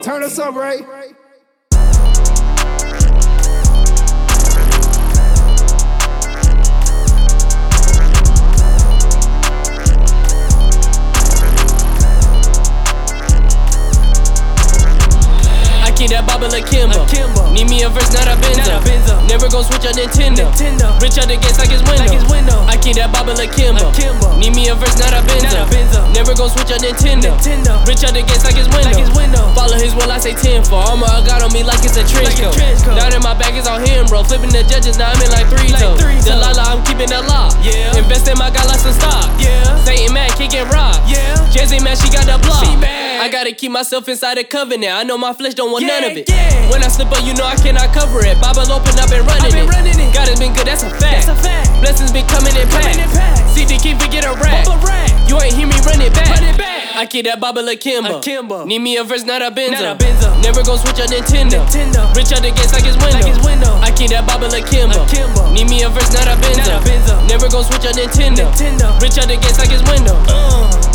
Turn us up, Ray. Keep that Baba Kimbo. Need me a verse, not a Benzo. Never gon' switch on Nintendo. Rich out the gates like his window. I keep that Baba Kimbo. Need me a verse, not a Benzo. Never gon' switch on Nintendo. Rich out the gates like his window. Follow his will, I say 10 for. Armor I got on me like it's a trench coat. Down in my back is on him, bro. Flipping the judges, now I'm in like three toes. Delilah, I'm keeping that lock. Invest in my guy like some stock. Satan mad, can't get robbed. Jazzy man, she got the block. I gotta keep myself inside the covenant. I know my flesh don't want none of it. When I slip up, you know I cannot cover it. Bible open up and running it. God has been good, that's a fact. Blessings been coming in packs. CD keep forget a rack. You ain't hear me run it back. I keep that Baba Kimbo. Need me a verse, not a Benzo. Never gon' switch on Nintendo. Rich out the gates like his window. I keep that Baba Kimbo. Need me a verse, not a Benzo. Never gon' switch on Nintendo. Rich out the gates like his window.